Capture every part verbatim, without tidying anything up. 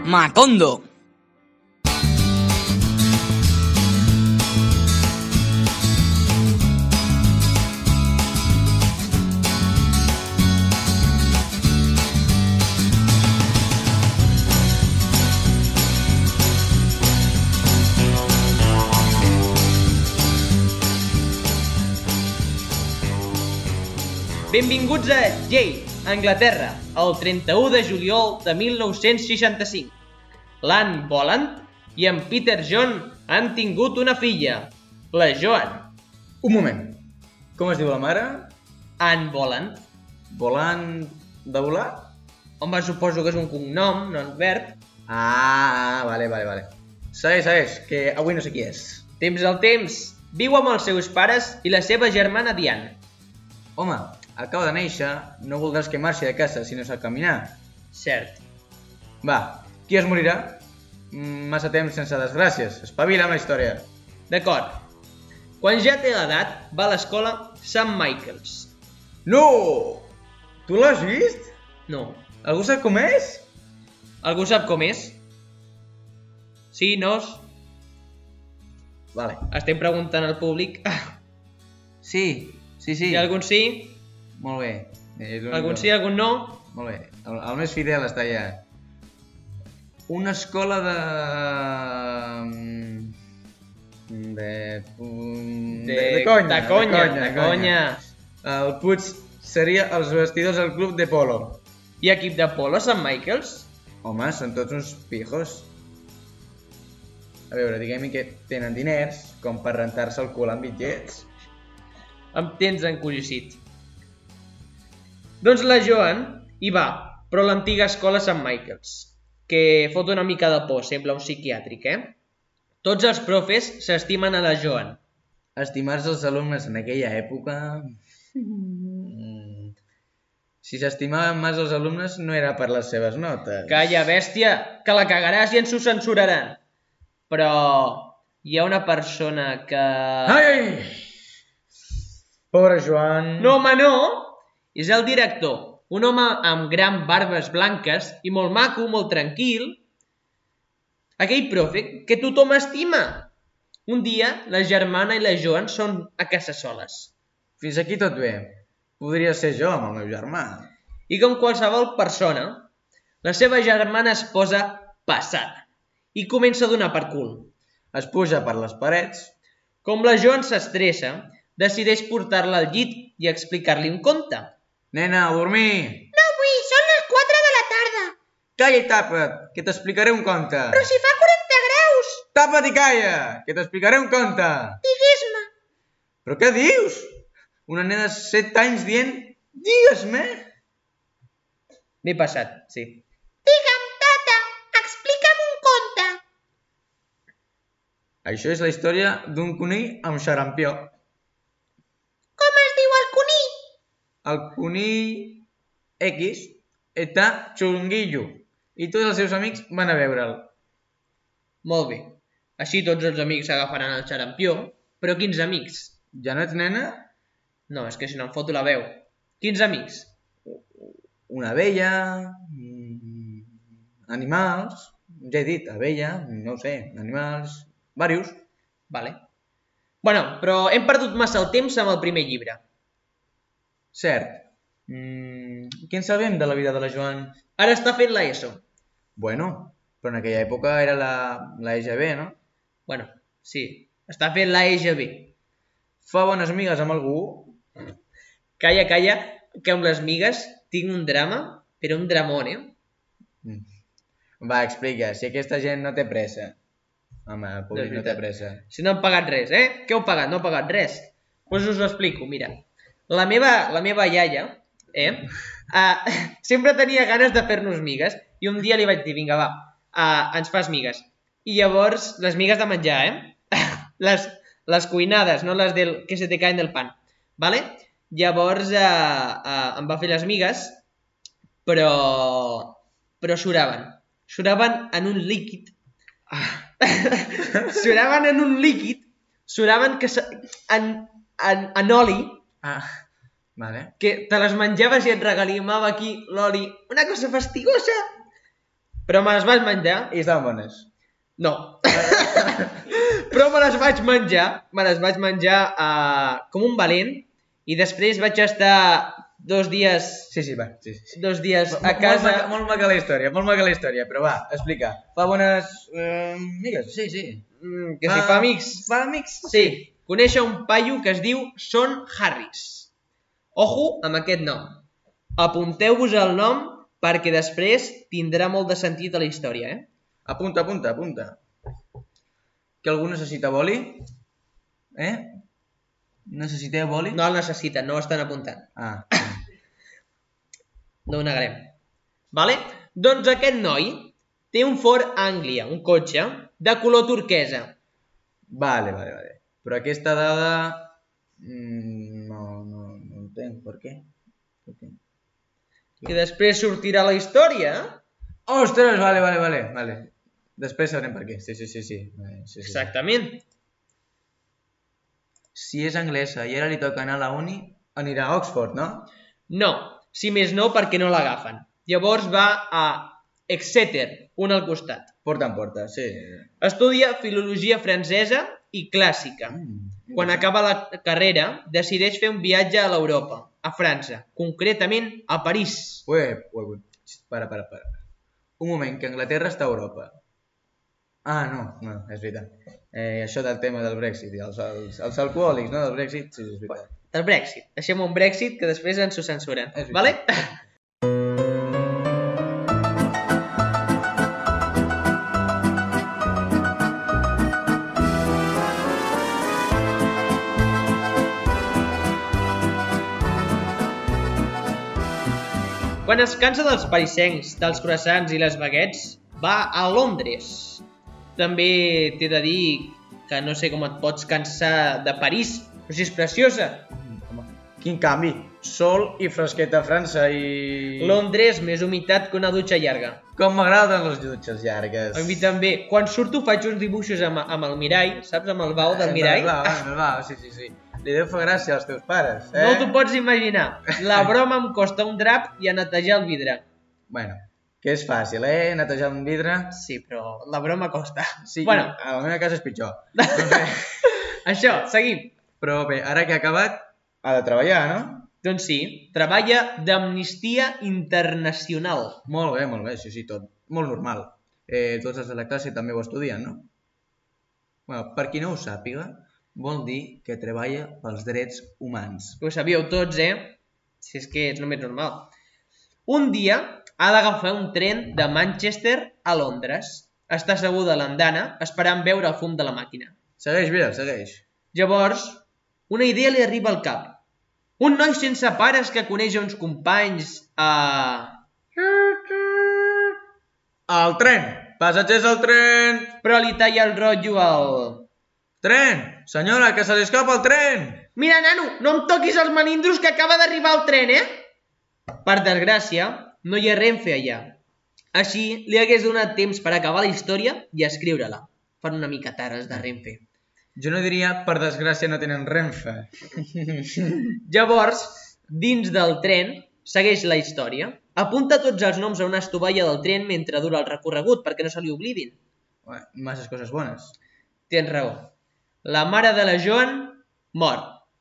Macondo. Benvinguts a Yale, Anglaterra, el trenta-u de juliol de mil nou-cents seixanta-cinc. L'Anne Boland i en Peter John han tingut una filla, la Joan. Un moment. Com es diu la mare? Anne Boland. Volant de volar? Home, suposo que és un cognom, no un verb. Ah, vale, vale, vale. Segueix, segueix, que avui no sé qui és. Temps al temps, viu amb els seus pares i la seva germana Diane. Home, acaba de néixer, no voldràs que marxi de casa si no sap caminar. Cert. Va, qui es morirà? Massa temps sense desgràcies. Espavila amb la història. D'acord. Quan ja té l'edat, va a l'escola Saint Michael's. No! Tu l'has vist? No. Algú sap com és? Algú sap com és? Sí, nos? Vale. Estem preguntant al públic. Sí, sí, sí. Hi ha algun sí? Molt bé. És l'únic- Algun sí, algun no? Molt bé. El, el més fidel està allà. Una escola de... De... De, de conya. De conya, de conya. El Puig seria els vestidors del club de polo. Hi ha equip de polo a Saint Michael's? Home, són tots uns pijos. A veure, diguem que tenen diners com per rentar-se el cul amb bitllets. Em tens encuriosit. Doncs la Joan hi va, però a l'antiga escola Saint Michael's, que fot una mica de por, sembla un psiquiàtric, eh? Tots els profes s'estimen a la Joan. Estimar-se els alumnes en aquella època... Mm. Si s'estimaven més els alumnes no era per les seves notes. Calla, bèstia, que la cagaràs i ens ho censuraran. Però hi ha una persona que... Ai! Pobre Joan... No, home, no! És el director, un home amb gran barbes blanques i molt maco, molt tranquil. Aquell profe que tothom estima. Un dia, la germana i la Joan són a casa soles. Fins aquí tot bé. Podria ser jo amb el meu germà. I com qualsevol persona, la seva germana es posa passada i comença a donar per cul. Es puja per les parets. Com la Joan s'estressa, decideix portar-la al llit i explicar-li un conte. Nena, a dormir! No vull, són les quatre de la tarda. Calla i tapa't, que t'explicaré un conte. Però si fa quaranta graus. Tapa't i calla, que t'explicaré un conte. Digues-me. Però què dius? Una nena de set anys dient, digues-me. M'he passat, sí. Digue'm, tata, explica'm un conte. Això és la història d'un conill amb xarampió. Com es diu el conill? El conill X està xunguillo i tots els seus amics van a veure'l. Molt bé. Així tots els amics s'agafaran el xarampió. Però quins amics? Ja no ets nena? No, és que si no em foto la veu. Quins amics? Una abella, mm, animals, ja he dit, abella, no ho sé, animals, varios. Vale. Bueno, però hem perdut massa el temps amb el primer llibre. Cert. Mm, què en sabem de la vida de la Joan? Ara està fent la ESO. Bueno, però en aquella època era la, la E G B, no? Bueno, sí, està fent la E G B. Fa bones migues amb algú? Calla, calla, que amb les migues tinc un drama, però un dramón, eh? Mm. Va, explica, si aquesta gent no té pressa. Home, el públic no té pressa. Si no han pagat res, eh? Què heu pagat? No heu pagat res. Doncs us ho explico, mira. La meva, la meva iaia, eh? Uh, sempre tenia ganes de fer-nos migues i un dia li vaig dir, vinga, va, uh, ens fas migues. I llavors, les migues de menjar, eh? les, les cuinades, no les del, que se te caen del pan. Vale? Llavors uh, uh, em va fer les migues, però, però suraven. Suraven en un líquid. Suraven en un líquid, suraven que se, en, en, en oli. Ah, vale. Que te les menjaves i et regalimava aquí l'oli. Una cosa fastigosa. Però me les vaig menjar. I estaven bones. No. Però me les vaig menjar. Me les vaig menjar uh, com un valent. I després vaig estar dos dies... Sí, sí, va. Sí, sí. Dos dies Molt, a casa... Molt maca, molt maca la història, molt maca la història. Però va, explica. Fa bones... Eh, amigues? Sí, sí. Mm, que si fa amics. Fa amics? Sí. Conèixer un paio que es diu Sean Harris. Ojo amb aquest nom. Apunteu-vos el nom perquè després tindrà molt de sentit a la història, eh? Apunta, apunta, apunta. Que algú necessita boli? Eh? Necessiteu boli? No el necessiten, no ho estan apuntant. Ah. No ho negarem. Vale? Doncs aquest noi té un Ford Anglia, un cotxe, de color turquesa. Vale, vale, vale. Però aquesta dada... Mm, no, no, no entenc. Per què? Per què? I després sortirà la història. Ostres, vale, vale, vale, vale. Després sabrem per què. Sí, sí, sí, sí. sí, sí. Exactament. Si és anglesa i ara li toca anar a la uni, anirà a Oxford, no? No, si més no perquè no l'agafen. Llavors va a Exeter, un al costat. Porta en porta, sí. Estudia filologia francesa i clàssica. Mm. Quan acaba la carrera, decideix fer un viatge a l'Europa, a França, concretament a París. Ué, ué, ué. Para, para, para. Un moment, que Anglaterra està a Europa. Ah, no, no, és veritat. Eh, això del tema del Brexit i els, els, els alcohòlics, no, del Brexit, sí, és veritat. El Brexit. Deixem un Brexit que després ens ho censuren. És Vale? Quan es cansa dels parisencs, dels croissants i les baguettes, va a Londres. També t'he de dir que no sé com et pots cansar de París, però si és preciosa. Home, quin canvi. Sol i fresqueta a França i... Londres, més humitat que una dutxa llarga. Com m'agraden les dutxes llargues. A mi també. Quan surto faig uns dibuixos amb, amb el mirall, saps? Amb el bau del mirall. Amb el bau, amb el bau, sí, sí, sí. Li deu fer gràcia als teus pares, eh? No t'ho pots imaginar. La broma em costa un drap i a netejar el vidre. Bueno, que és fàcil, eh? Netejar un vidre. Sí, però la broma costa. Sí, bueno. A la meva casa és pitjor. Doncs bé. Això, seguim. Però bé, ara que ha acabat, ha de treballar, no? Doncs sí, treballa d'Amnistia Internacional. Molt bé, molt bé, sí, sí, tot. Molt normal. Eh, tots els de la classe també ho estudien, no? Bueno, per qui no ho sàpiga, vol dir que treballa pels drets humans. Ho sabíeu tots, eh? Si és que és només normal. Un dia ha d'agafar un tren de Manchester a Londres. Està asseguda a l'andana esperant veure el fum de la màquina. Segueix, Vera, segueix. Llavors, una idea li arriba al cap. Un noi sense pares que coneix uns companys a... El tren! Passatgers al tren! Però li talla el rotllo al... Tren! Senyora, que se li escapa el tren! Mira, nano, no em toquis els melindros que acaba d'arribar el tren, eh? Per desgràcia, no hi ha Renfe allà. Així, li hagués donat temps per acabar la història i escriure-la. Fan una mica tard els de Renfe. Jo no diria, per desgràcia, no tenen Renfe. Llavors, dins del tren, segueix la història. Apunta tots els noms a una estovalla del tren mentre dura el recorregut, perquè no se li oblidin. Masses coses bones. Tens raó. La mare de la Joan mor.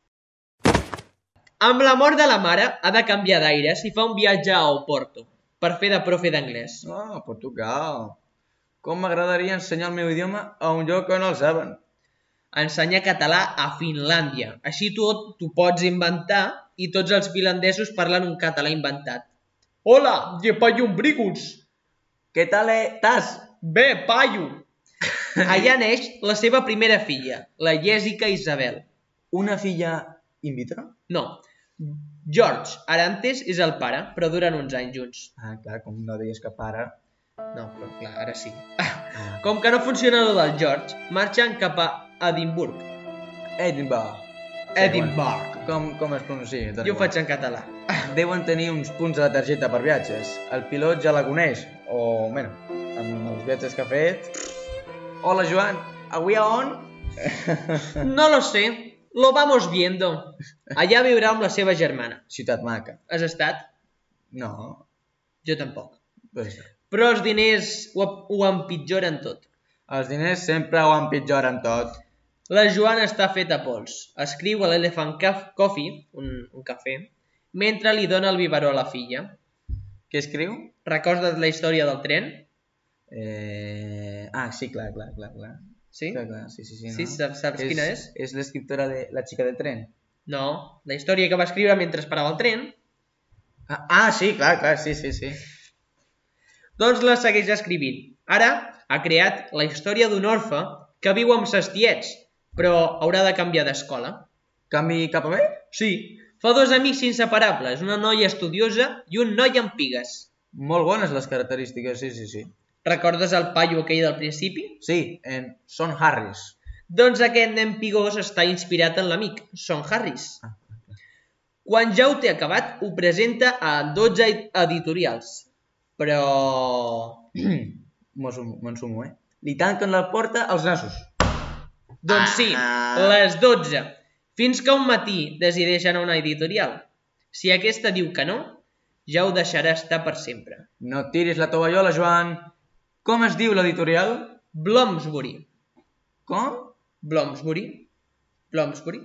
Amb la mort de la mare, ha de canviar d'aires i fa un viatge a Oporto, per fer de profe d'anglès. Oh, Portugal. Com m'agradaria ensenyar el meu idioma a un lloc on el saben. Ensenyar català a Finlàndia. Així tu t'ho pots inventar i tots els finlandesos parlen un català inventat. Hola, je paio un brigus. Què tal estàs? Bé, paio. Allà neix la seva primera filla, la Jessica Isabel. Una filla in vitro? No. George Arantes és el pare, però duren uns anys junts. Ah, clar, com no deies que pare. No, però clar, ara sí. Com que no funciona el del George, marxen cap a Edimburg. Edinburgh. Edinburgh. Com, com es pronuncia? Jo ho faig en català. Deuen tenir uns punts a la targeta per viatges. El pilot ja la coneix. O, bueno, amb els viatges que ha fet... Hola, Joan. Avui a on? No lo sé. Lo vamos viendo. Allà viurà amb la seva germana. Ciutat maca. Has estat? No. Jo tampoc. Pues... però els diners ho, ho empitjoren tot. Els diners sempre ho empitjoren tot. La Joana està feta pols. Escriu a l'Elephant Coffee, un, un cafè, mentre li dona el biberó a la filla. Què escriu? Recordes la història del tren? Eh... Ah, sí, clar, clar, clar, clar. Sí? Clar, clar, sí, sí, sí, no? Sí, saps, saps és, quina és? És l'escriptora de La xica del tren. No, la història que va escriure mentre esperava el tren. Ah, ah, sí, clar, clar, sí, sí, sí. Doncs la segueix escrivint. Ara ha creat la història d'un orfe que viu amb ses tiets, però haurà de canviar d'escola. Canvi cap a bé? Sí, fa dos amics inseparables, una noia estudiosa i un noi amb pigues. Molt bones les característiques, sí, sí, sí. Recordes el paio aquell del principi? Sí, en Son Harris. Doncs aquest nen pigós està inspirat en l'amic, Son Harris. Ah. Quan ja ho té acabat, ho presenta a dotze editorials. Però... M'ensumo, eh? Li tanquen la porta als nassos. Doncs sí, Ah. les dotze. Fins que un matí decideixen una editorial. Si aquesta diu que no, ja ho deixarà estar per sempre. No tiris la tovallola, Joan. Com es diu l'editorial? Bloomsbury. Com? Bloomsbury. Bloomsbury.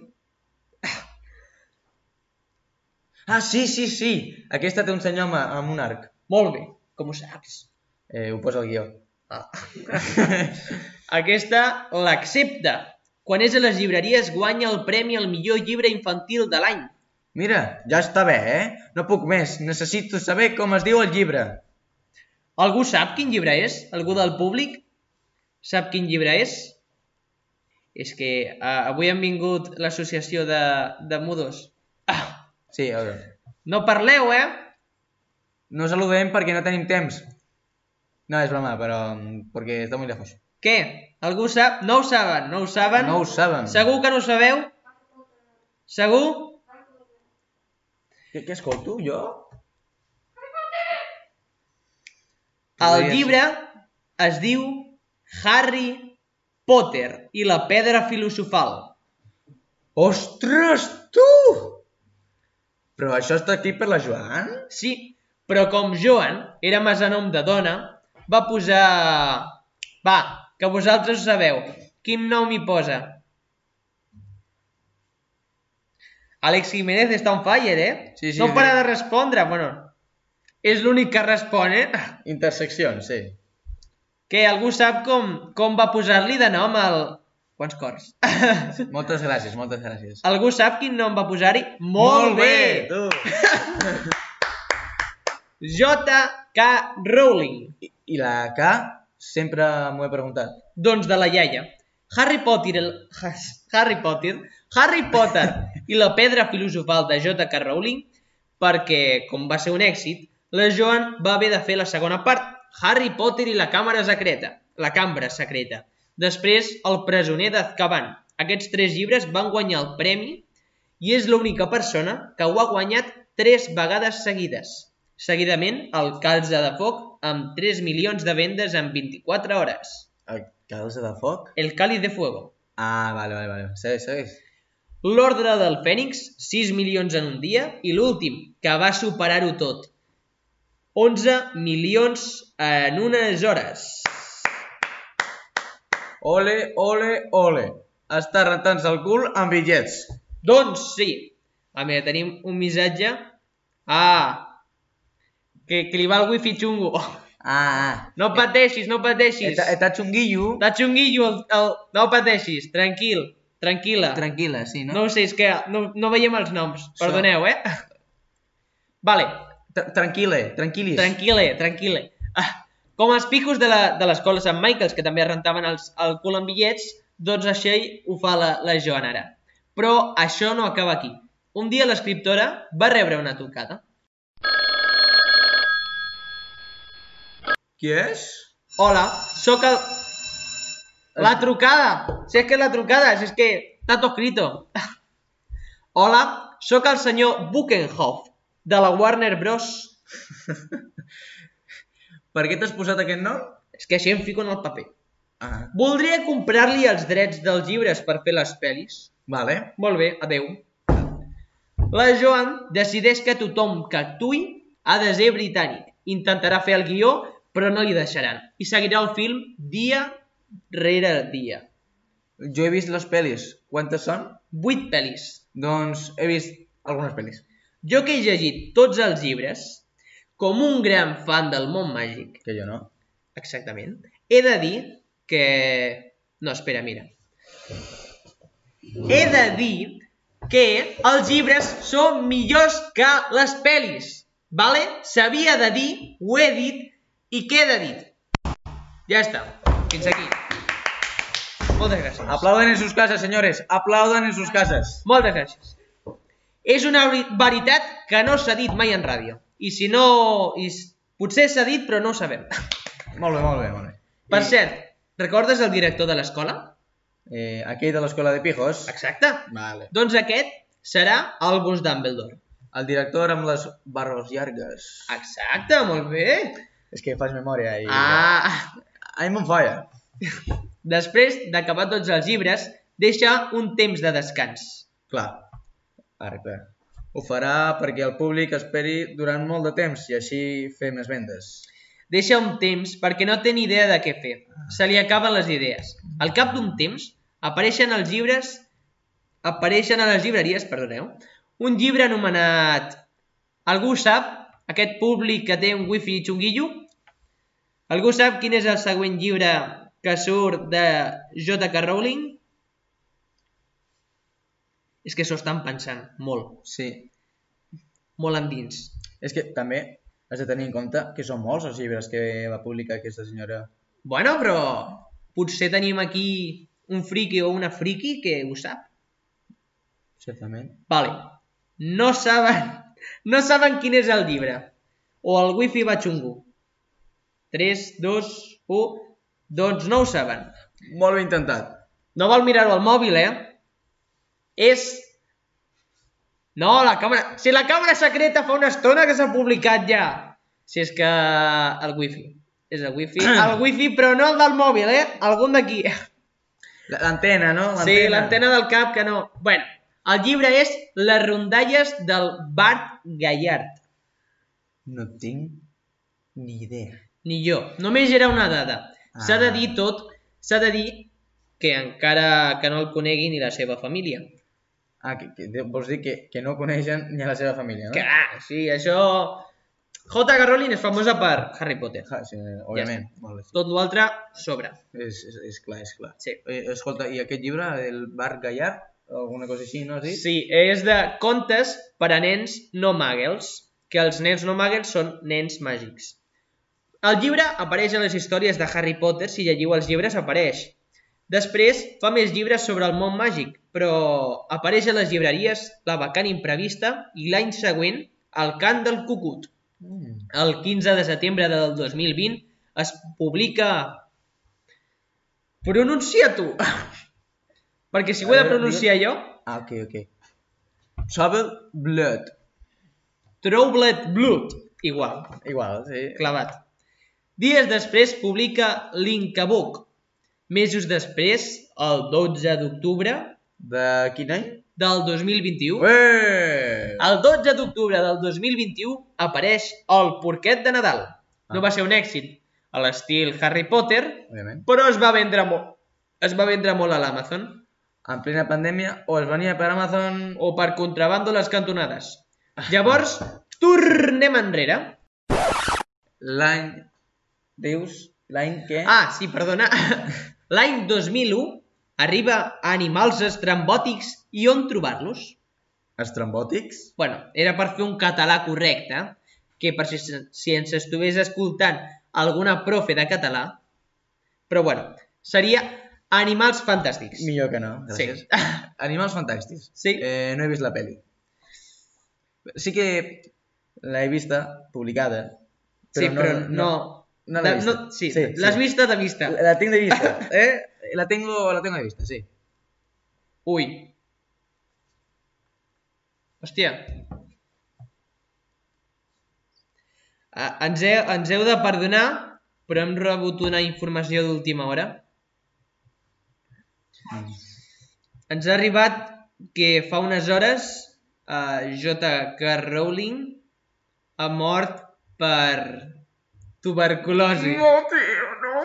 Ah, sí, sí, sí. Aquesta té un senyor amb, amb un arc. Molt bé, com ho saps? Eh, ho posa al guió. Ah. Aquesta l'accepta. Quan és a les llibreries guanya el premi al millor llibre infantil de l'any. Mira, ja està bé, eh? No puc més. Necessito saber com es diu el llibre. Algú sap quin llibre és? Algú del públic? Sap quin llibre és? És que uh, avui han vingut l'associació de, de mudos. Ah, Sí, a veure. no parleu, eh? No saludem perquè no tenim temps. No, és broma, però... perquè està molt lejos. Què? Algú sap? No ho saben, no ho saben? No ho saben. Segur que no ho sabeu? Segur? Què, què escolto, jo? El llibre es diu Harry Potter i la pedra filosofal. Ostres, tu! Però això està aquí per la Joan? Sí, però com Joan era mesanom de dona, va posar... Va, que vosaltres ho sabeu. Quin nom hi posa? Àlex Jiménez està on fire, eh? Sí, sí, no sí. para de respondre. Bueno, és l'únic que respon, eh? Interseccions, sí. Que algú sap com, com va posar-li de nom al... Quants cors? Moltes gràcies, moltes gràcies. Algú sap quin nom va posar-hi? Molt, bé! tu! J K Rowling. I, I la K sempre m'ho he preguntat. Doncs de la iaia. Harry Potter, el... Harry Potter, Harry Potter i la pedra filosofal de J K Rowling, perquè, com va ser un èxit, la Joan va haver de fer la segona part, Harry Potter i la càmera secreta. La cambra secreta. Després, El presoner d'Azkaban. Aquests tres llibres van guanyar el premi i és l'única persona que ho ha guanyat tres vegades seguides. Seguidament, el Calze de Foc amb tres milions de vendes en vint-i-quatre hores. El calze de foc? El Cáliz de Fuego. Ah, vale, vale, vale. Segueix, segueix. L'Ordre del Fènix, sis milions en un dia. I l'últim, que va superar-ho tot, onze milions en unes hores. Ole, ole, ole. Està rentant-se el cul amb bitllets. Doncs sí. A veure, tenim un missatge. Ah, que, que li va el wifi xungo. Ah, ah. No pateixis, no pateixis. Està, està xunguillo. Està xunguillo el, el... No pateixis, tranquil, tranquil·la. Tranquil·la, sí, no? No ho sé, és que no, no veiem els noms. Perdoneu, eh? Vale. Tra- Tranquil·le, tranquil·lis. Tranquil·le, tranquil·le. Ah, com els picos de la- de l'escola Sant Michaels, que també rentaven els, el cul amb bitllets, doncs això ho fa la, la Joan ara. Però això no acaba aquí. Un dia l'escriptora va rebre una trucada. Qui és? Hola, sóc el... La trucada! Si és que és la trucada, si és que està tot escrito. Hola, sóc el senyor Buckenhoff, de la Warner Bros. Per què t'has posat aquest nom? És que així em fico en el paper. Ah, Voldria comprar-li els drets dels llibres per fer les pel·lis. vale. Molt bé, adeu. La Joan decideix que tothom que actuï ha de ser britànic. Intentarà fer el guió però no li deixaran. I seguirà el film dia rere dia. Jo he vist les pel·lis. Quantes són? Vuit pel·lis. Doncs he vist algunes pel·lis. Jo que he llegit tots els llibres, com un gran fan del món màgic, Que jo no. exactament, he de dir que... No, espera, mira. He de dir que els llibres són millors que les pel·lis. Vale? S'havia de dir, ho he dit i queda dit. Ja està. Fins aquí. Moltes gràcies. Aplauden en sus casas, señores. Aplaudan en sus casas. Moltes gràcies. És una veritat que no s'ha dit mai en ràdio. I si no... I... Potser s'ha dit, però no ho sabem. Molt bé, molt bé, molt bé. Per I, cert, recordes el director de l'escola? Eh, aquell de l'escola de pijos. Exacte. Vale. Doncs aquest serà Albus Dumbledore. El director amb les barbes llargues. Exacte, molt bé. És que faig memòria i... Ah, I'm on fire. després d'acabar tots els llibres, deixa un temps de descans. Clar. Ara, clar. Ho farà perquè el públic esperi durant molt de temps i així fer més vendes. Deixa un temps perquè no té ni idea de què fer. Se li acaben les idees. Al cap d'un temps, apareixen els llibres... Apareixen a les llibreries, perdoneu, un llibre anomenat... Algú sap? Aquest públic que té un wifi xunguillo? Algú sap quin és el següent llibre que surt de J K Rowling? És que s'ho estan pensant molt, Sí. molt endins. És que també has de tenir en compte que són molts els llibres que va publicar aquesta senyora. Bueno, però potser tenim aquí un friqui o una friqui que ho sap. Certament. Vale. No saben, no saben quin és el llibre. O el wifi va xungo. tres, dos, u... Doncs no ho saben. Molt ben intentat. No vol mirar-ho al mòbil, eh? És... No, la càmera... Si la càmera secreta fa una estona que s'ha publicat ja. Si és que... El wifi. És el wifi. El wifi, però no el del mòbil, eh? Algun d'aquí. L'antena, no? Sí, l'antena del cap que no. Bueno, el llibre és Les rondalles del Bart Gallard. No tinc ni idea. Ni jo. Només era una dada. Ah. S'ha de dir tot, s'ha de dir que encara que no el conegui ni la seva família. Ah, que, que vols dir que, que no coneixen ni a la seva família, no? Que, ah, sí, això... J K Rowling és famosa per Harry Potter. Ah, sí, òbviament. Molt bé. Tot l'altre, sobre. És, és, és clar, és clar. Sí. Eh, escolta, i aquest llibre, el Bart Gallard, alguna cosa així, no has dit? Sí, és de contes per a nens no muggles, que els nens no muggles són nens màgics. El llibre apareix a les històries de Harry Potter, si llegiu els llibres apareix. Després fa més llibres sobre el món màgic, però apareix a les llibreries La vacant imprevista i l'any següent El cant del cucut. Mm. El quinze de setembre del dos mil vint es publica... Pronuncia tu! Perquè si ho he de pronunciar jo... Ah, ok, ok. Trouble Blood. Troubled Blood. Igual, Igual, sí. clavat. Dies després publica l'Incabook. Mesos després, el dotze d'octubre De quin any? del dos mil vint-i-u, Ué! el dotze d'octubre del dos mil vint-i-u apareix El porquet de Nadal. No va ser un èxit a l'estil Harry Potter, Òbviament. però es va vendre molt. Es va vendre molt a l'Amazon En plena pandèmia, o es venia per Amazon... o per contrabando a les cantonades. Llavors, tornem enrere. L'any... Dius? L'any què? Ah, sí, perdona. L'any dos mil u arriba a Animals estrambòtics i on trobar-los? Estrambòtics? Bueno, era per fer un català correcte, que per si, si ens estigués escoltant alguna profe de català, però bueno, seria Animals fantàstics. Millor que no, gràcies. Sí. Animals fantàstics. Sí. Eh, no he vist la pel·li. Sí que l'he vista, publicada, però, Sí, però no... no l'he de- vista. no- sí, sí, l'has sí. vista de vista. La tinc de vista, eh? La tengo, la tengo de vista, sí. Ui. Hòstia. Ah, ens, he, ens heu de perdonar, però hem rebut una informació d'última hora. Ens ha arribat que fa unes hores uh, J K Rowling ha mort per Tuberculosi. No, tio, no.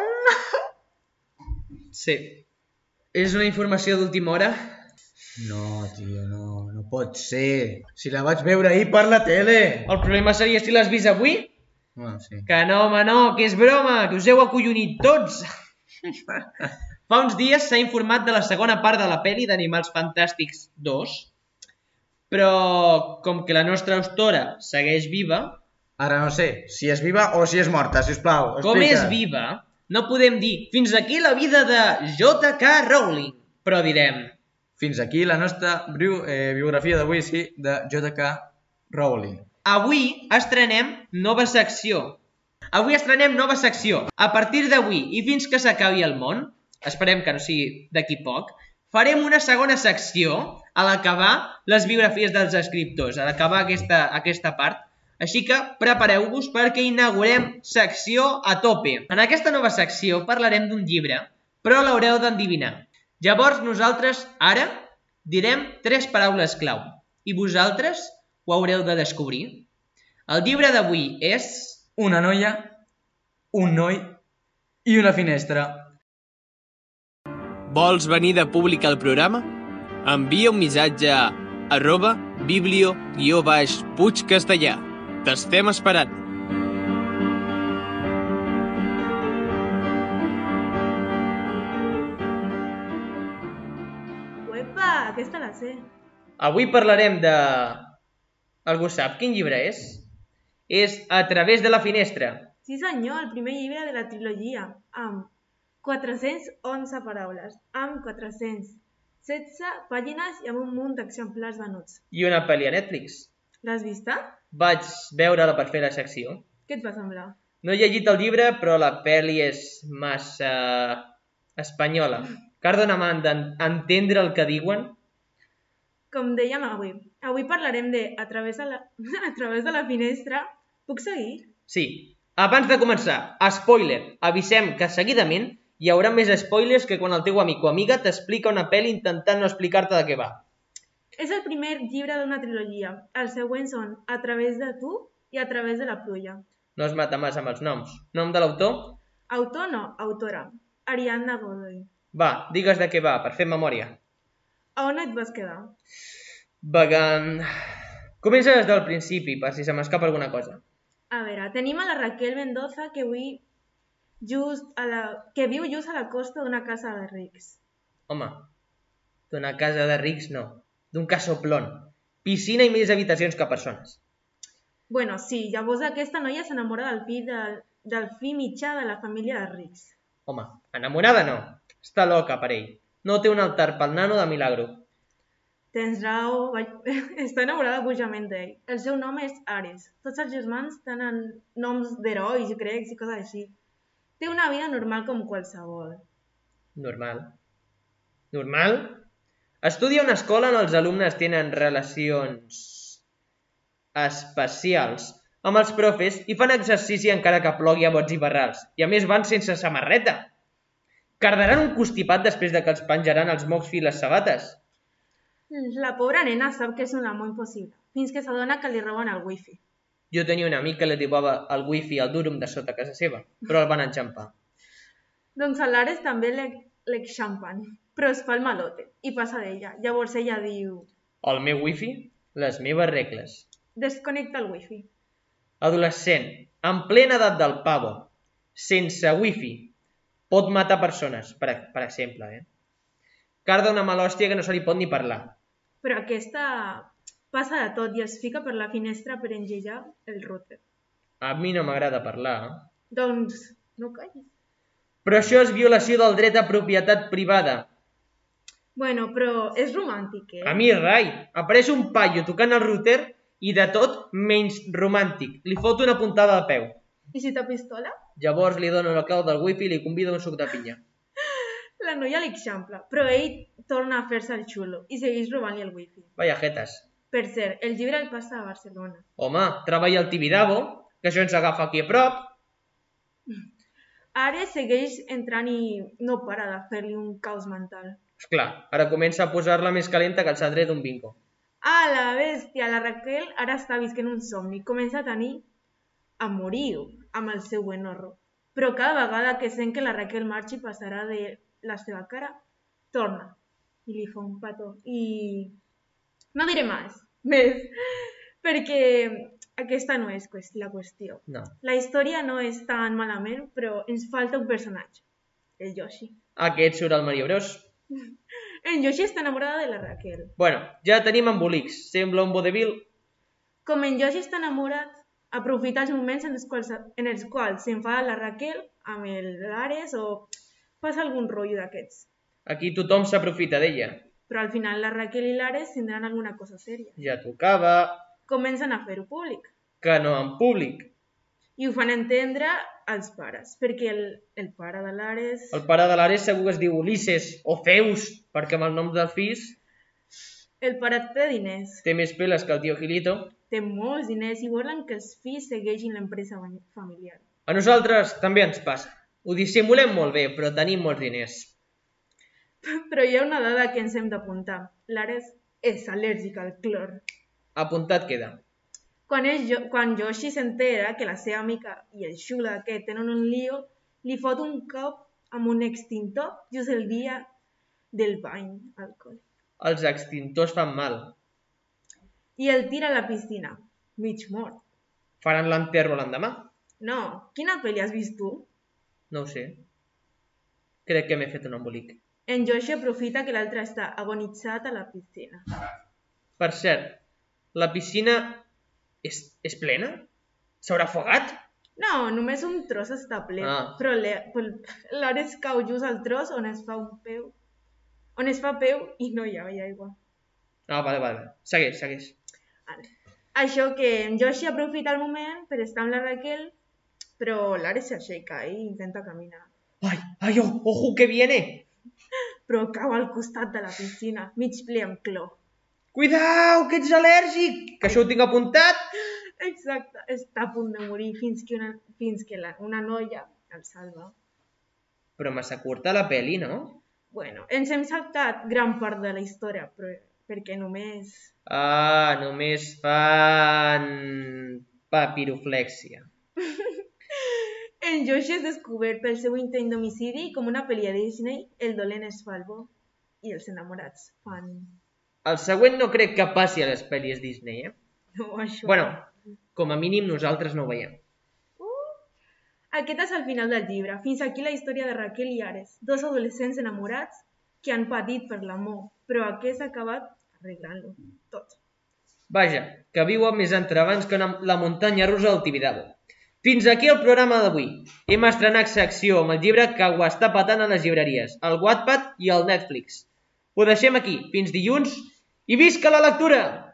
Sí. És una informació d'última hora? No, tio, no, no pot ser. Si la vaig veure ahir per la tele. El problema seria si l'has vist avui? Bueno, sí. Que no, home, no, que és broma, que us heu acollonit tots. Fa uns dies s'ha informat de la segona part de la pel·li d'Animals Fantàstics dos, però com que la nostra autora segueix viva, Ara no sé si és viva o si és morta, sisplau. com explica. és viva, no podem dir fins aquí la vida de J K Rowling, però direm Fins aquí la nostra bio, eh, biografia d'avui, sí, de J K Rowling. avui estrenem nova secció. Avui estrenem nova secció. A partir d'avui i fins que s'acabi el món, esperem que no sigui d'aquí poc, farem una segona secció a l'acabar les biografies dels escriptors, a l'acabar aquesta, aquesta part. Així que prepareu-vos perquè inaugurem secció a tope. En aquesta nova secció parlarem d'un llibre, però l'haureu d'endevinar. Llavors nosaltres, ara, direm tres paraules clau i vosaltres ho haureu de descobrir. El llibre d'avui és... Una noia, un noi i una finestra. Vols venir de públic al programa? Envia un missatge a arroba biblio guió baix puig castellà. T'estem esperant. Uepa, aquesta la sé. Avui parlarem de... Algú sap quin llibre és? És A través de la finestra. Sí senyor, el primer llibre de la trilogia, amb quatre-cents onze paraules, amb quatre-cents setze pàgines i amb un munt d'exemplars venuts. I una pel·li a Netflix. L'has vista? Vaig veure-la per fer la secció. Què et va semblar? No he llegit el llibre, però la pel·li és massa... espanyola. Cardona m'han d'entendre el que diuen. Com dèiem avui, avui parlarem de A través de la, a través de la finestra. Puc seguir? Sí. Abans de començar, spoiler, avisem que seguidament hi haurà més spoilers que quan el teu amic o amiga t'explica una pel·li intentant no explicar-te de què va. És el primer llibre d'una trilogia. Els següents són A través de tu i A través de la pluja. No es mata massa amb els noms. Nom de l'autor? Autor no, autora. Ariadna Godoy. Va, digues de què va, per fer memòria. A on et vas quedar? Vagant... Comença des del principi, per si se m'escapa alguna cosa. A veure, tenim a la Raquel Mendoza que, avui just a la... que viu just a la costa d'una casa de rics. Home, d'una casa de rics no, d'un casoplón. Piscina i més habitacions que persones. Bueno, sí, llavors aquesta noia s'enamora del fill del, del fill mitjà de la família de rics. Home, enamorada no. Està loca per ell. No té un altar pel nano de milagro. Tens raó, vaig... està enamorada bojament d'ell. El seu nom és Ares. Tots els germans tenen noms d'herois grecs i coses així. Té una vida normal com qualsevol. Normal. Normal? Estudia a una escola on els alumnes tenen relacions especials amb els profes i fan exercici encara que plogui a bots i barrals. I a més van sense samarreta. Cardaran un constipat després de que els penjaran els mocs i les sabates. La pobra nena sap que és un amor impossible, fins que s'adona que li roben el wifi. Jo tenia un amic que li trobava el wifi al durum de sota casa seva, però el van enxampar. Doncs a l'Ares també l'exampen, però es fa el malote i passa d'ella. Llavors ella diu... El meu wifi? Les meves regles. Desconnecta el wifi. Adolescent, en plena edat del pavo, sense wifi, pot matar persones, per, per exemple, eh? Carda una malòstia que no se li pot ni parlar. Però aquesta passa de tot i es fica per la finestra per engegar el router. A mi no m'agrada parlar. Doncs no callis. Però això és violació del dret a propietat privada. Bueno, però és romàntic, eh? A mi, rai, apareix un paio tocant el router i de tot menys romàntic. Li fot una puntada al peu. I si t'apistola? Llavors li dono la clau del wifi i li convido un suc de pinya. La noia l'exampla, però ell torna a fer-se el xulo i segueix robant-li el wifi. Vaya jetes. Per cert, el llibre el passa a Barcelona. Home, treballa al Tibidabo, que això ens agafa aquí a prop. Ara segueix entrant i no para de fer-li un caos mental. Esclar, ara comença a posar-la més calenta que el cendrer d'un bingo. Ah, la bèstia! La Raquel ara està visquent un somni. Comença a tenir amoriu amb el seu enorro. Però cada vegada que sent que la Raquel marxi passarà de la seva cara, torna i li fa un petó. I no diré més, més, perquè aquesta no és la qüestió. No. La història no és tan malament, però ens falta un personatge, el Yoshi. Aquest surt al Mario Bros. En Yoshi està enamorada de la Raquel. Bueno, ja tenim embolics. Sembla un vodevil. Com en Yoshi està enamorat, aprofita els moments en els quals, en els quals s'enfada la Raquel amb l'Ares o passa algun rotllo d'aquests. Aquí tothom s'aprofita d'ella. Però al final la Raquel i l'Ares tindran alguna cosa sèria. Ja tocava. Comencen a fer-ho públic. Que no en públic. I ho fan entendre als pares, perquè el, el pare de l'Ares... El pare de l'Ares segur que es diu Ulisses o Zeus, perquè amb el nom dels fills El pare té diners, té més peles que el tio Gilito. té molts diners i volen que els fills segueixin l'empresa familiar. A nosaltres també ens passa. Ho dissimulem molt bé, però tenim molts diners. Però hi ha una dada que ens hem d'apuntar. L'Ares és al·lèrgica al clor. Apuntat queda. Quan, és, quan Yoshi s'entera que la seva amica i el xula que tenen un lío, li fot un cop amb un extintor just el dia del bany alcohòlic. Els extintors fan mal. I el tira a la piscina, mig mort. Faran l'enterro l'endemà? No, quina pel·li has vist tu? No ho sé. Crec que m'he fet un embolic. En Yoshi aprofita que l'altre està agonitzat a la piscina. Per cert, la piscina és, és plena? S'haurà afogat? No, només un tros està ple, Ah. però l'Ares cau just al tros on es fa un peu. On es fa peu i no hi ha aigua. Ah, vale, vale. Segueix, segueix. Això que en Yoshi aprofita el moment per estar amb la Raquel, però l'Ares s'aixeca i intenta caminar. Ai, ai, oh, ojo, que viene! Però cau al costat de la piscina, mig ple amb clor. Cuidao, que ets al·lèrgic! Que això ho tinc apuntat! Exacte, està a punt de morir fins que una, fins que la, una noia el salva. Però massa curta la peli, no? Bueno, ens hem saltat gran part de la història, però perquè només... Ah, només fan papiroflèxia. En Yoshi és descobert pel seu intent d'homicidi i com una pel·li a Disney, el dolent es fa el bo i els enamorats fan... El següent no crec que passi a les pel·lis Disney, eh? No, això... Bueno, com a mínim nosaltres no ho veiem. Aquest és el final del llibre. Fins aquí la història de Raquel i Ares, dos adolescents enamorats que han patit per l'amor, però aquest ha acabat arreglant-lo tot. Vaja, que viuen més entrebancs que la muntanya russa del Tibidabo. Fins aquí el programa d'avui. Hem estrenat secció amb el llibre que ho està patant a les llibreries, el Wattpad i el Netflix. Ho deixem aquí. Fins dilluns i visca la lectura!